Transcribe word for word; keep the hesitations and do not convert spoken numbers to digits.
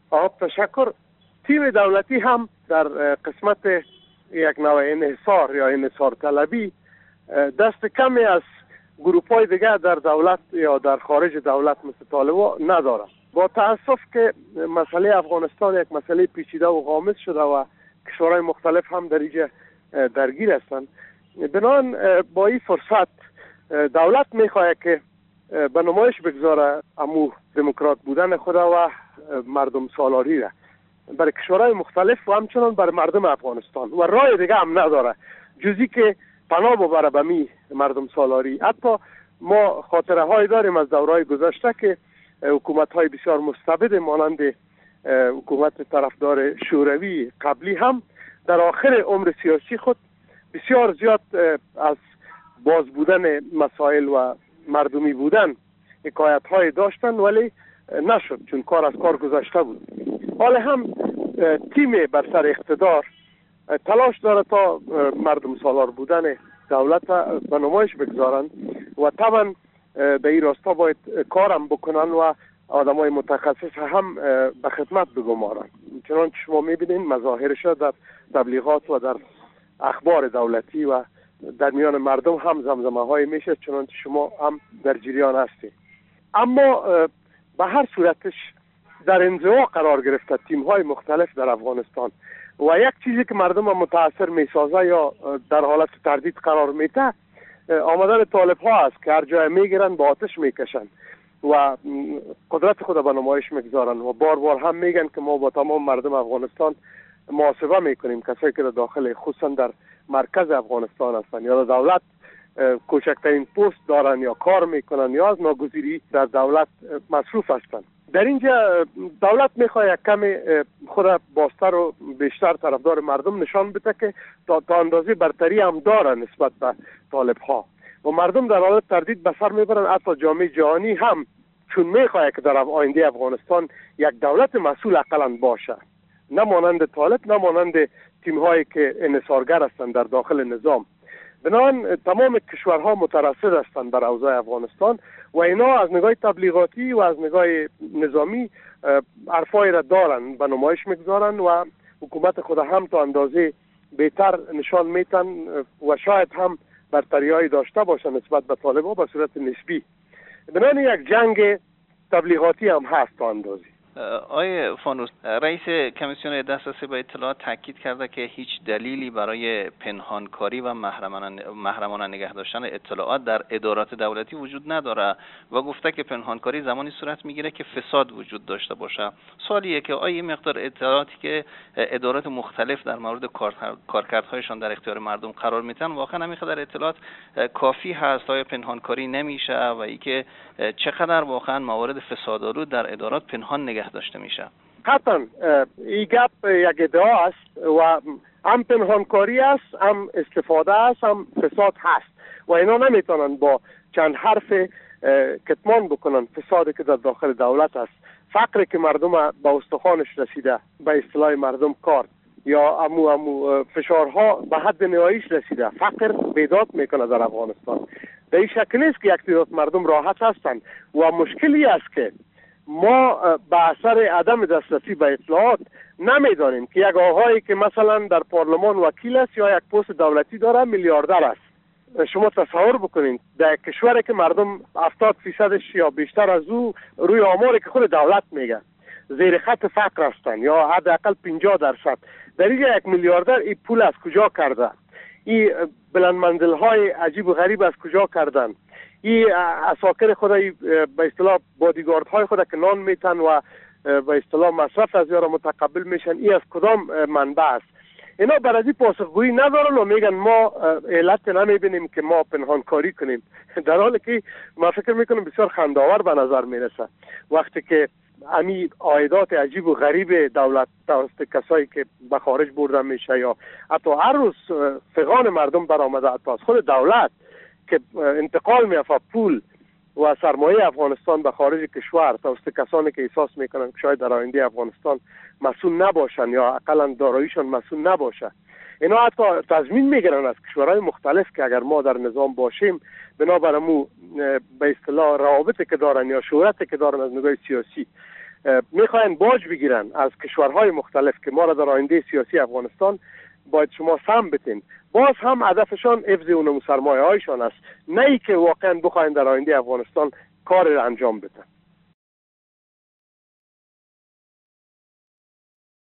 آب تشکر. تیم دولتی هم در قسمت یک نوع انحصار یا انحصار طلبی دست کمی از گروپ های دیگه در دولت یا در خارج دولت مثل طالبا نداره. با تاسف که مسئله افغانستان یک مسئله پیچیده و غامض شده و کشورهای مختلف هم در اینجا درگیر هستند، بنابراین با این فرصت دولت میخواهد که به نمایش بگذاره امو دموکرات بودن خود و مردم سالاری را برای کشورهای مختلف و همچنان برای مردم افغانستان، و راه دیگه هم نداره جزی که پناه ببره به می مردم سالاری. حتی ما خاطره های داریم از دورهای گذشته که حکومت های بسیار مستبد مانند حکومت طرفدار شوروی قبلی هم در آخر عمر سیاسی خود بسیار زیاد از باز بودن مسائل و مردمی بودن حکایت های داشتن، ولی نشد چون کار از کار گذشته بود. حالا هم تیم بر سر اقتدار تلاش داره تا مردم سالار بودن دولت به نمایش بگذارن و طبعا به این راستا باید کارم بکنن و آدمای متخصص هم به خدمت بگمارن. چنانچه شما میبینین مظاهرش در تبلیغات و در اخبار دولتی و در میان مردم هم زمزمه های میشه، چنانچه شما هم در جریان هستید. اما به هر صورتش در انزوا قرار گرفته تیم های مختلف در افغانستان و یک چیزی که مردم متاثر میسازه یا در حالت تردید قرار میده آمدن طالب ها است که هر جای میگیرن با آتش میکشن و قدرت خود به نمایش میگذارن و بار بار هم میگن که ما با تمام مردم افغانستان محاسبه میکنیم، کسایی که در داخل خصوصا در مرکز افغانستان هستن یا در دولت کوچکترین پست دارن یا کار میکنن یا از ناگزیری در دولت مصروف هستن. در اینجا دولت میخواد یک کمی خود باستر و بیشتر طرفدار مردم نشان بده که تا, تا اندازه برتری هم دارن نسبت به طالب ها و مردم در حالت تردید به سر میبرن. حتی جامعه جهانی هم چون میخواد که در آینده افغانستان یک دولت مسئول اقلا باشه، نه مانند طالب نه مانند تیم هایی که انحصارگر هستند در داخل نظام. بنابراین تمام کشورها مترصد هستند بر اوضاع افغانستان و اینا از نگاه تبلیغاتی و از نگاه نظامی حرفای را دارن به نمایش میگذارن و حکومت خود هم تا اندازه بهتر نشان میتن و شاید هم برتریایی داشته باشن نسبت به طالبان به صورت نسبی. بنابراین یک جنگ تبلیغاتی هم هست تا اندازه. آقای فانوس، رئیس کمیسیون دسترسی به اطلاعات تاکید کرده که هیچ دلیلی برای پنهانکاری و محرمانه نگه داشتن اطلاعات در ادارات دولتی وجود نداره و گفته که پنهانکاری زمانی صورت میگیره که فساد وجود داشته باشه. سوالیه که آیا مقدار اطلاعاتی که ادارات مختلف در مورد کارکردهایشان در اختیار مردم قرار میدن واقعا همین قدر اطلاعات کافی هست؟ آیا پنهانکاری نمیشه و اینکه چقدر واقعا موارد فسادآلود در ادارات پنهان نگه داشته میشه؟ قطعا این گپ یک ادعا است و هم پنهانکاری است، هم استفاده است، هم فساد هست و اینا نمیتونن با چند حرف کتمان بکنن فسادی که در داخل دولت است. فقری که مردم به استخوانش رسیده، به اصطلاح مردم کارد، یا امو امو فشارها به حد نهاییش رسیده، فقر بیداد میکنه در افغانستان. به این شکل نیست که یک تعداد مردم راحت هستند و مشکلی است که ما به اثر عدم دسترسی به اطلاعات نمیدانیم که یک آقایی که مثلا در پارلمان وکیل است یا یک پست دولتی داره میلیاردر است. شما تصور بکنید در کشوری که مردم هفتاد فیصدش یا بیشتر از او روی آماری که خود دولت میگه زیر خط فقر هستند یا حداقل پنجاه درصد، در اینجا یک میلیاردر این پول از کجا کرده؟ این بلند منزل های عجیب و غریب از کجا کردن؟ این اساکر خود به اصطلاح بادیگارد های خود که نان میتن و به اصطلاح مصرف از یارا متقبل میشن، این از کدام منبع است؟ اینا بر از این پاسخگویی ندارن و میگن ما علت نمیبینیم که ما پنهانکاری کنیم، در حالی که ما فکر میکنم بسیار خنده‌آور به نظر میرسه وقتی که امی عایدات عجیب و غریب دولت توسط کسایی که به خارج برده میشه یا حتی هر روز فغان مردم برآمده حتی از خود دولت که انتقال میافه پول و سرمایه افغانستان به خارج کشور توسط کسانی که احساس میکنن که شاید در آینده افغانستان مسئول نباشن یا اقلا داراییشان مسئول نباشه. اینا حتی تضمین میگیرن از کشورهای مختلف که اگر ما در نظام باشیم بنابراین به اصطلاح روابطی که دارن یا شهرتی که دارن از نگاه سیاسی میخواین باج بگیرن از کشورهای مختلف که ما را در آینده سیاسی افغانستان باید شما سهم بتین، باز هم هدفشان حفظ اون سرمایه هایشان است، نه ای که واقعا بخواین در آینده افغانستان کار را انجام بدن.